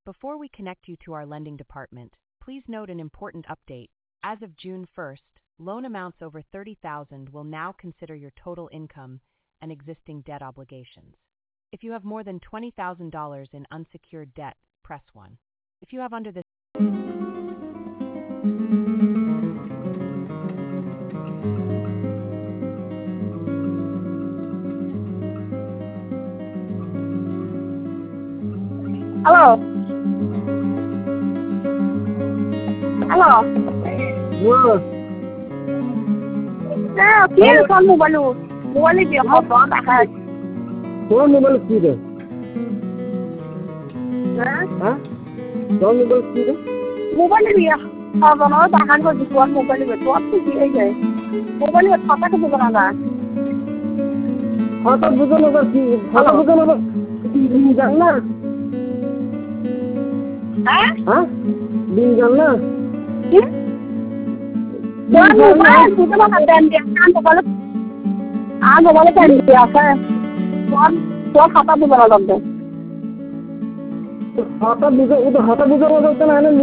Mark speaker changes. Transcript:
Speaker 1: Before we connect you to our lending department, please note an important update. As of June 1st, loan amounts over $30,000 will now consider your total income and existing debt obligations. If you have more than $20,000 in unsecured debt, press 1. If you have under this
Speaker 2: Alo. Alo. Sao kia con mobile việc học đó đã hết.
Speaker 3: Con mobile কি রে?
Speaker 2: হ্যাঁ?
Speaker 3: Con mobile কি রে?
Speaker 2: মোবাইলে বিয়া হবে না তাহার করে কোন মোবাইলে তো আপনি দিয়ে যায় মোবাইলে কথা কে বলা না
Speaker 3: কথা বুঝানো বা কি কথা বুঝানো বা জান না
Speaker 2: হ্যাঁ
Speaker 3: দিন জান না
Speaker 2: কি কোন মোবাইল দুটো কথা দেন দিয়ে কান বলে আগে বলে কেন দিয়ে আছে কোন কথা বলা লাগবে
Speaker 3: কথা বুঝা ও তো কথা বুঝানো যাচ্ছে না